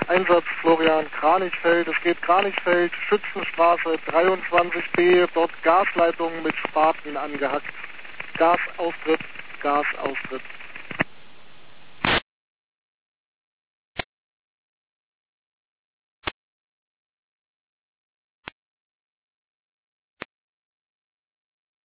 Einsatz Florian Kranichfeld. Es geht Kranichfeld, Schützenstraße 23b, dort Gasleitungen mit Spaten angehackt. Gasaustritt, Gasaustritt.